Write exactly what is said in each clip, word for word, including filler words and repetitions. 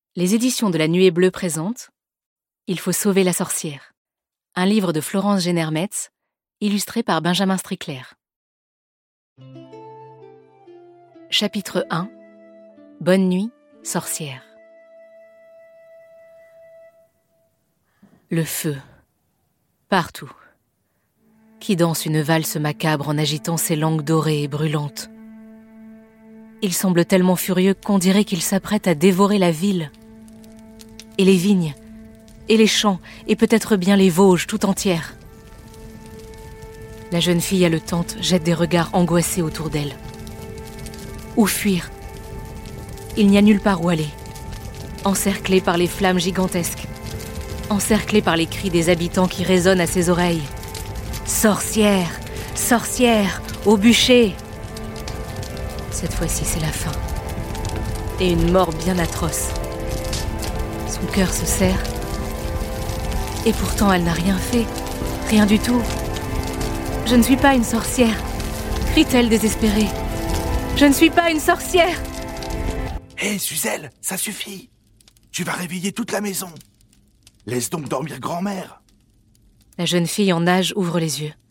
Les éditions de la Nuée Bleue présentent Il faut sauver la sorcière, un livre de Florence Génère-Metz, illustré par Benjamin Strickler. Chapitre un. Bonne nuit, sorcière. Le feu. Partout. Qui danse une valse macabre en agitant ses langues dorées et brûlantes. Il semble tellement furieux qu'on dirait qu'il s'apprête à dévorer la ville. Et les vignes, et les champs, et peut-être bien les Vosges tout entières. La jeune fille haletante jette des regards angoissés autour d'elle. Où fuir? Il n'y a nulle part où aller. Encerclée par les flammes gigantesques. Encerclée par les cris des habitants qui résonnent à ses oreilles. Sorcière! Sorcière! Au bûcher! Cette fois-ci, c'est la fin. Et une mort bien atroce. Son cœur se serre. Et pourtant, elle n'a rien fait. Rien du tout. Je ne suis pas une sorcière, crie-t-elle désespérée. Je ne suis pas une sorcière. Hé, hey, Suzel, ça suffit. Tu vas réveiller toute la maison. Laisse donc dormir grand-mère. La jeune fille en nage ouvre les yeux.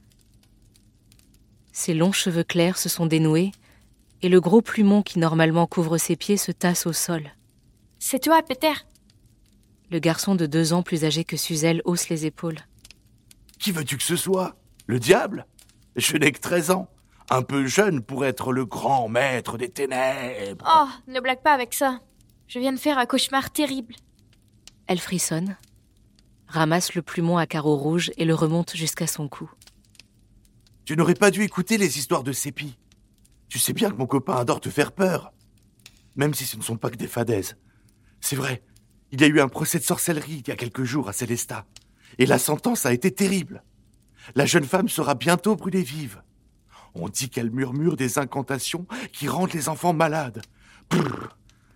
Ses longs cheveux clairs se sont dénoués et le gros plumon qui normalement couvre ses pieds se tasse au sol. C'est toi, Peter. Le garçon de deux ans plus âgé que Suzel hausse les épaules. Qui veux-tu que ce soit? Le diable? Je n'ai que treize ans. Un peu jeune pour être le grand maître des ténèbres. Oh, ne blague pas avec ça. Je viens de faire un cauchemar terrible. Elle frissonne, ramasse le plumon à carreaux rouges et le remonte jusqu'à son cou. Tu n'aurais pas dû écouter les histoires de Sépi. Tu sais bien que mon copain adore te faire peur. Même si ce ne sont pas que des fadaises. C'est vrai, il y a eu un procès de sorcellerie il y a quelques jours à Célestat. Et la sentence a été terrible. La jeune femme sera bientôt brûlée vive. On dit qu'elle murmure des incantations qui rendent les enfants malades. Brrr.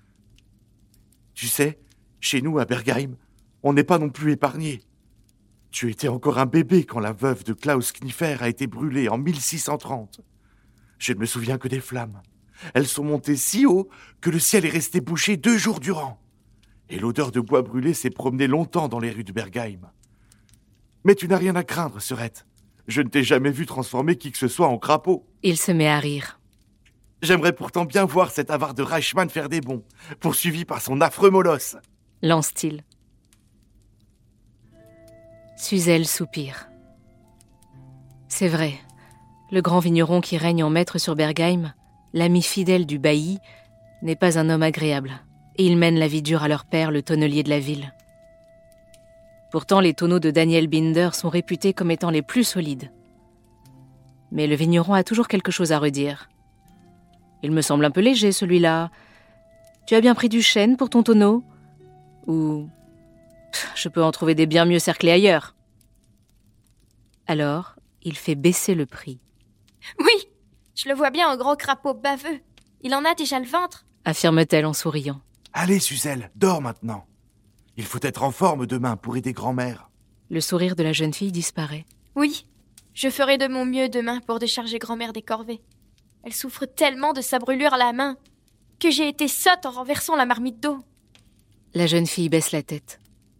Tu sais, chez nous à Bergheim, on n'est pas non plus épargnés. Tu étais encore un bébé quand la veuve de Klaus Kniffer a été brûlée en mille six cent trente. Je ne me souviens que des flammes. Elles sont montées si haut que le ciel est resté bouché deux jours durant. Et l'odeur de bois brûlé s'est promenée longtemps dans les rues de Bergheim. Mais tu n'as rien à craindre, Serette. Je ne t'ai jamais vu transformer qui que ce soit en crapaud. Il se met à rire. J'aimerais pourtant bien voir cet avare de Reichmann faire des bonds, poursuivi par son affreux molosse. Lance-t-il. Suzel soupire. C'est vrai, le grand vigneron qui règne en maître sur Bergheim, l'ami fidèle du bailli, n'est pas un homme agréable, et il mène la vie dure à leur père, le tonnelier de la ville. Pourtant, les tonneaux de Daniel Binder sont réputés comme étant les plus solides. Mais le vigneron a toujours quelque chose à redire. Il me semble un peu léger, celui-là. Tu as bien pris du chêne pour ton tonneau? Ou... Pff, je peux en trouver des bien mieux cerclés ailleurs. Alors, il fait baisser le prix. Oui, je le vois bien en gros crapaud baveux. Il en a déjà le ventre, affirme-t-elle en souriant. Allez, Suzel, dors maintenant. Il faut être en forme demain pour aider grand-mère. Le sourire de la jeune fille disparaît. Oui, je ferai de mon mieux demain pour décharger grand-mère des corvées. Elle souffre tellement de sa brûlure à la main que j'ai été sotte en renversant la marmite d'eau. La jeune fille baisse la tête.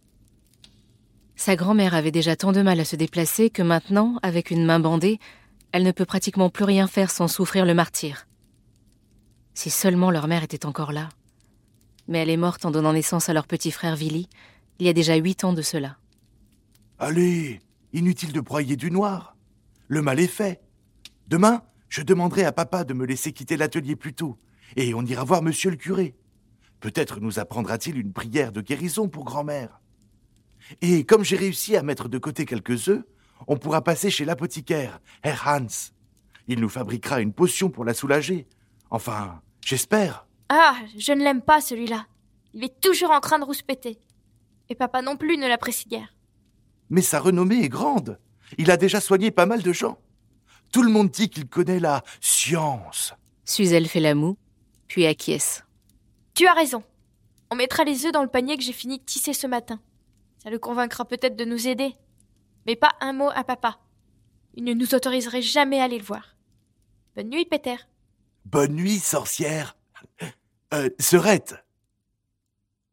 Sa grand-mère avait déjà tant de mal à se déplacer que maintenant, avec une main bandée, elle ne peut pratiquement plus rien faire sans souffrir le martyre. Si seulement leur mère était encore là. Mais elle est morte en donnant naissance à leur petit frère Willy, il y a déjà huit ans de cela. Allez, inutile de broyer du noir. Le mal est fait. Demain, je demanderai à papa de me laisser quitter l'atelier plus tôt, et on ira voir monsieur le curé. Peut-être nous apprendra-t-il une prière de guérison pour grand-mère. Et comme j'ai réussi à mettre de côté quelques œufs, on pourra passer chez l'apothicaire, Herr Hans. Il nous fabriquera une potion pour la soulager. Enfin, j'espère. Ah, je ne l'aime pas, celui-là. Il est toujours en train de rouspéter. Et papa non plus ne l'apprécie guère. Mais sa renommée est grande. Il a déjà soigné pas mal de gens. Tout le monde dit qu'il connaît la science. Suzel fait la moue, puis acquiesce. Tu as raison. On mettra les œufs dans le panier que j'ai fini de tisser ce matin. Ça le convaincra peut-être de nous aider. Mais pas un mot à papa. Il ne nous autoriserait jamais à aller le voir. Bonne nuit, Peter. Bonne nuit, sorcière. Euh, Serette,